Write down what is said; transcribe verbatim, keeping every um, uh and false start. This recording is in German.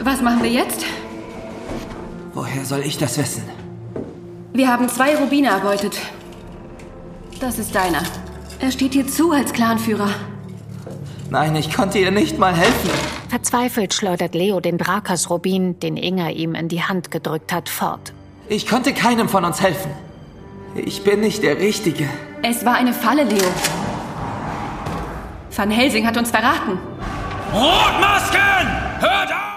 Was machen wir jetzt? Woher soll ich das wissen? Wir haben zwei Rubine erbeutet. Das ist deiner. Er steht dir zu als Clanführer. Nein, ich konnte ihr nicht mal helfen. Verzweifelt schleudert Leo den Drakas-Rubin, den Inga ihm in die Hand gedrückt hat, fort. Ich konnte keinem von uns helfen. Ich bin nicht der Richtige. Es war eine Falle, Leo. Van Helsing hat uns verraten. Rotmasken! Hört auf!